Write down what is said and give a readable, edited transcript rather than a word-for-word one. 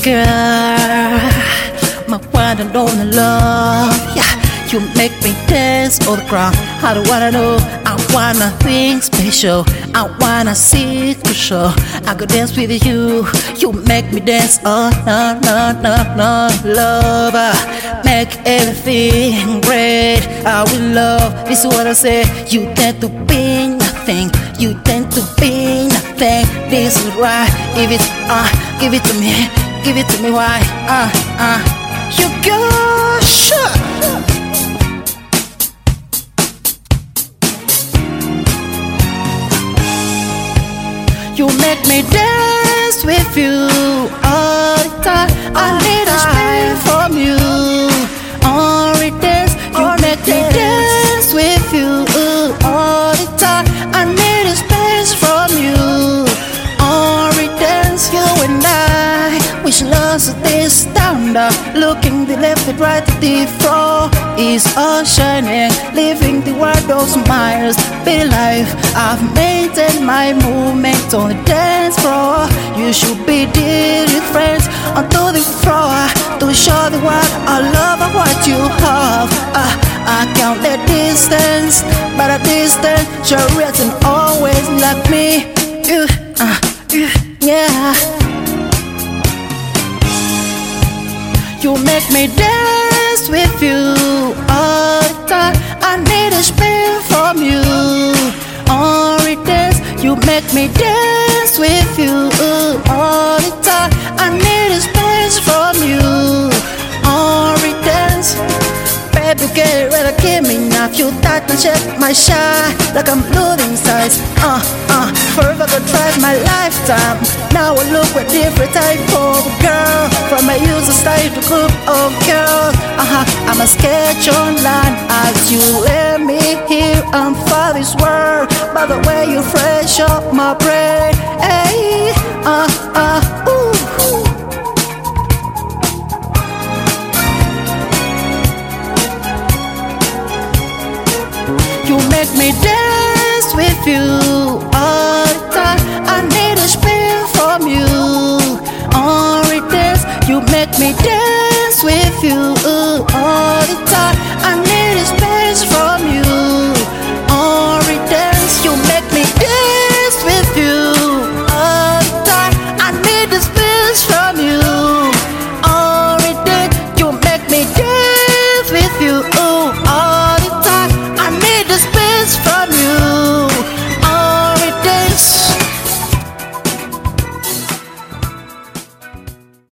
girl, my one and only love. Yeah, you make me dance on the ground. I don't wanna know, I wanna think special. I wanna see for sure. I could dance with you. You make me dance. Oh no, no, no, no, lover. Make everything great. I will love. This is what I say. You tend to be nothing. You tend to be nothing. This is right. Give it to me. Give it to me. Why? You go sure. You make me dance with you all the time. I need a spirit from you. Only dance. You make me dance with you all the time. I need a space from you. Only dance. You and I. We should love this down there. Looking the left and right, the floor is all shining. Living the world of smiles. Be life. I've maintained my movement on the dance floor. You should be there with friends onto the floor to show the world I love and what you have. I count the distance, but a distance chariots and always like me. Yeah. You make me dance with you all the time. I need a spirit from you. Only dance. You make me dance with you all the time. I need a space from you. Only dance. Baby, get ready, give me now. You touch and shake my shine like I'm losing size. Forever gonna try my lifetime. Now I look with different type of girl. From a user style to group of girls. I'm a sketch online as you let me here on for this world. By the way you fresh up my brain. Hey, ooh. You make me dance with you all the time. I need a spirit from you. Only dance. You make me dance with you all the time.